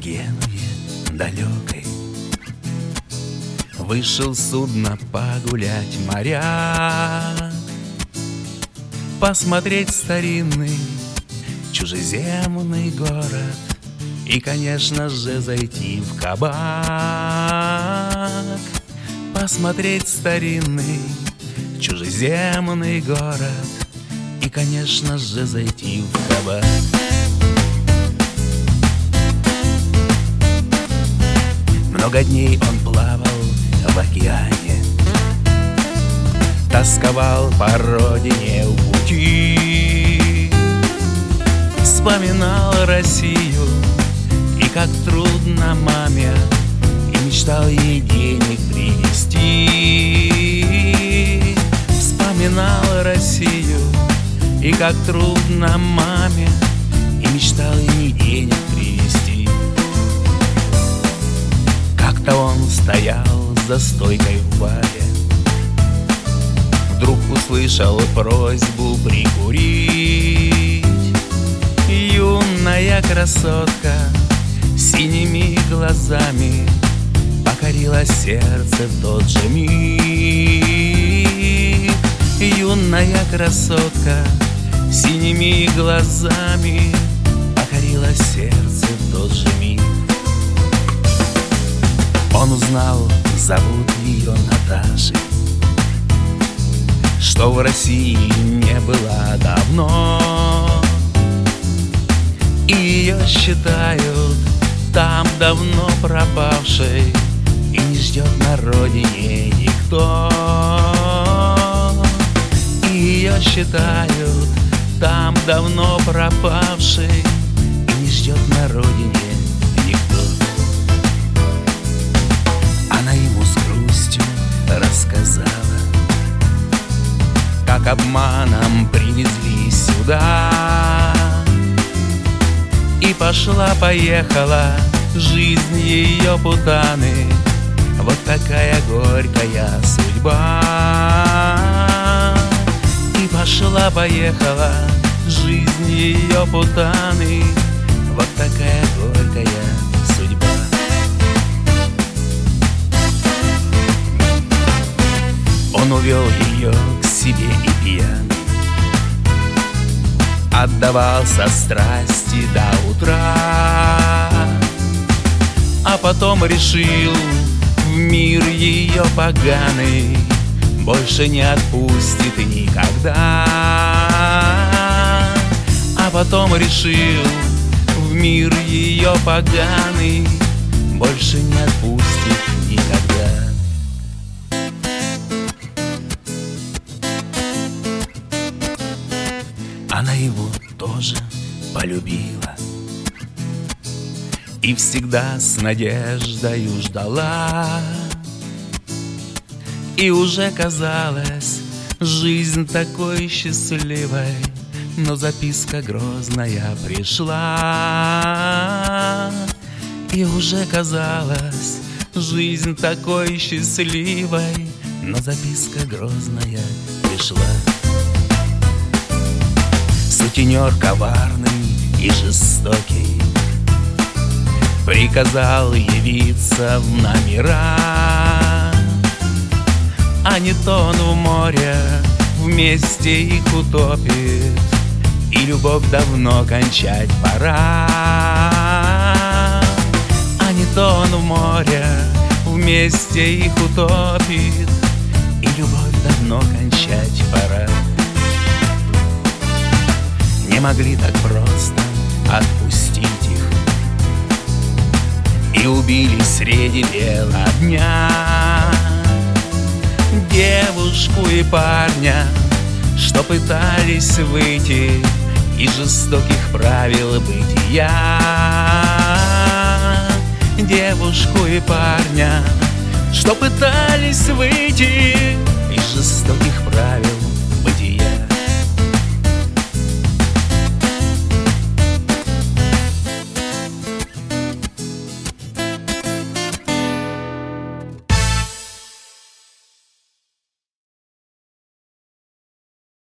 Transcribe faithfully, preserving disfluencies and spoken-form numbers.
Генуе далекой вышел судно погулять моряк, посмотреть старинный чужеземный город и, конечно же, зайти в кабак. Посмотреть старинный чужеземный город и, конечно же, зайти в кабак. Много дней он плавал в океане, тосковал по родине в пути, вспоминал Россию и как трудно маме, и мечтал ей денег принести. Вспоминал Россию и как трудно маме, и мечтал ей денег принести. Как-то он стоял за стойкой в баре, вдруг услышал просьбу прикурить. Юная красотка синими глазами покорила сердце в тот же миг. Юная красотка синими глазами покорила сердце в тот же миг. Он узнал, зовут ее Наташей, что в России не было давно, и ее считают там давно пропавшей, и не ждет на родине никто. И ее считают там давно пропавшей, и не ждет на родине никто. Она ему с грустью рассказала, как обманом привезли сюда, и пошла-поехала жизнь ее путаны. Вот такая горькая судьба. И пошла-поехала жизнь ее путаны. Вот такая горькая судьба. Он увел ее к себе и пьяный отдавался страсти до утра, а потом решил в мир ее поганый больше не отпустит никогда. А потом решил в мир ее поганый больше не отпустит никогда. Она его тоже полюбила и всегда с надеждою ждала. И уже казалось жизнь такой счастливой, но записка грозная пришла. И уже казалось жизнь такой счастливой, но записка грозная пришла. Сутенер коварный и жестокий приказал явиться в номера, а не то он в море вместе их утопит, и любовь давно кончать пора. А не то он в море вместе их утопит, и любовь давно кончать пора. Не могли так просто отпустить их, и убили среди бела дня девушку и парня, что пытались выйти из жестоких правил бытия. Девушку и парня, что пытались выйти из жестоких правил